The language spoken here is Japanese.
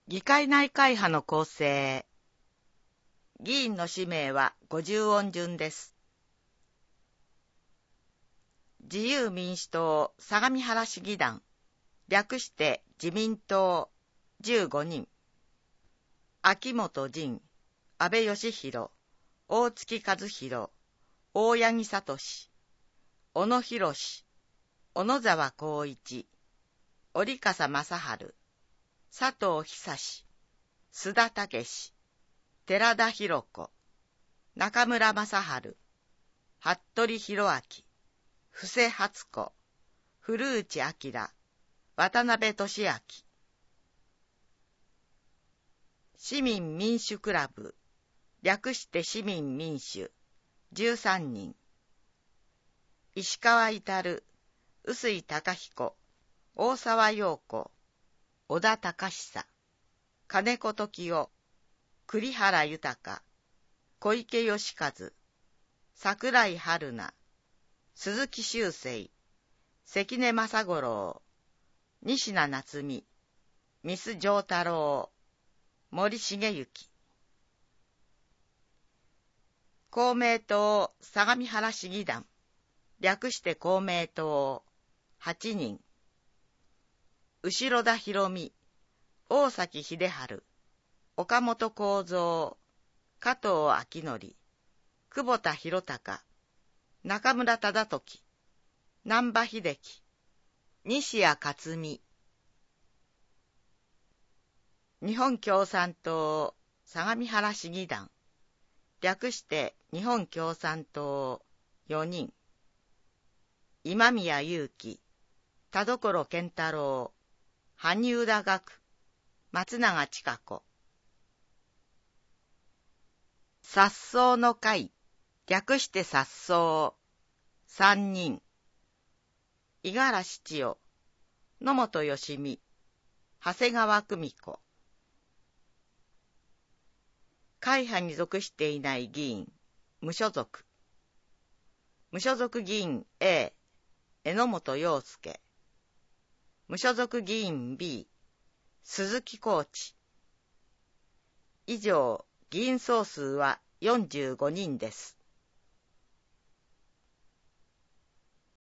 議会内会派の構成。議員の氏名は50音順です。自由民主党相模原市議団、略して自民党15人。秋元仁、安倍義弘、大月和弘、大八木聡、小野博、小野沢光一、折笠正治、佐藤久志、須田武、寺田博子、中村正治、服部弘明、布施初子、古内明、渡辺俊明。市民民主クラブ、略して市民民主、13人。石川至、臼井隆彦、大沢陽子、小田隆久、金子時夫、栗原豊、小池義和、桜井春菜、鈴木修正、関根正五郎、西名夏美、ミス丈太郎、森重幸。公明党相模原市議団、略して公明党8人。後田博美、大崎秀治、岡本幸三、加藤明則、久保田博隆、中村忠時、難波秀樹、西谷克美。日本共産党相模原市議団、略して日本共産党4人。今宮祐希、田所健太郎、萩生田学、松永千佳子。殺草の会、略して殺草3人。五十嵐千代、野本義美、長谷川久美子。会派に属していない議員、無所属。無所属議員 A、榎本洋介。無所属議員 B、鈴木浩地。以上、議員総数は45人です。